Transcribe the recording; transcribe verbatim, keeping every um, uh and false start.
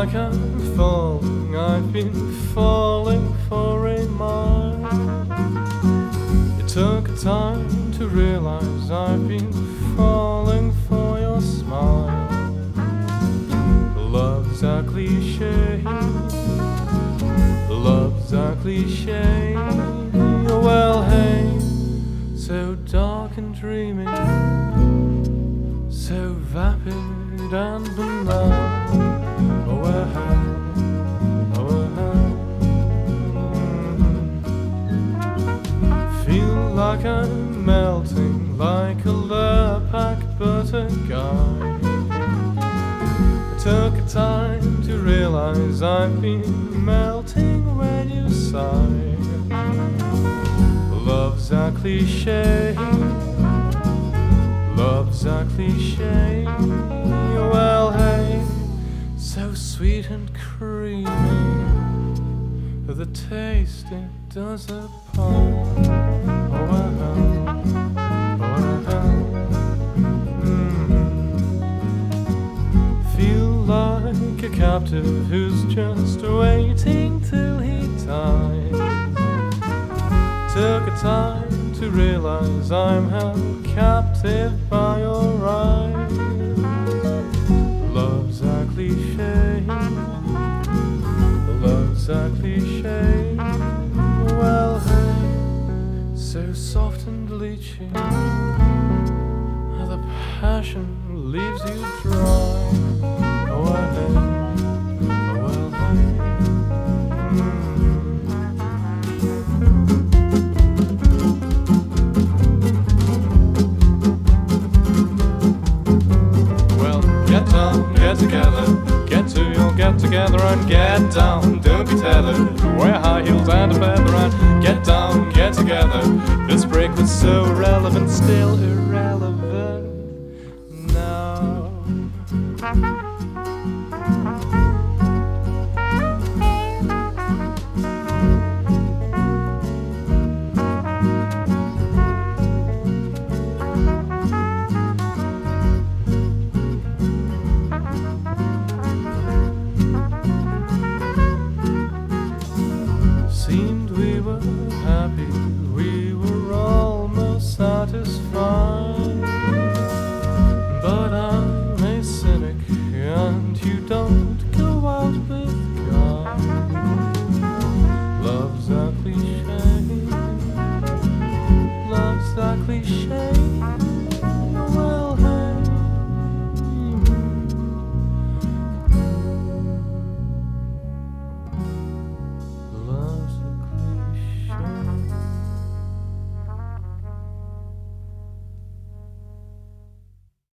like I'm falling, I've been falling for a mile. It took a time to realize I've been falling for your smile. Love's a cliche, love's a cliche. Well, hey, so dark and dreamy, so vapid and banal. Oh, well, oh, well. Feel like I'm melting like a Lurpak butter guy. It took a time to realize I've been melting when you sigh. Love's a cliche, love's a cliche. Well, hey, so sweet and creamy, the taste it does upon. Oh, well, oh, well. Mm. Feel like a captive who's just waiting till he dies. Took a time to realize I'm held captive by your eyes. Love's a cliche, love's a cliche. Well, hey, so soft and bleachy, the passion leaves you dry. Oh, well, hey, oh, well, hey. Get together, get to your get together and get down. Don't be tethered, wear high heels and a feather and get down, get together. This break was so irrelevant, still irrelevant.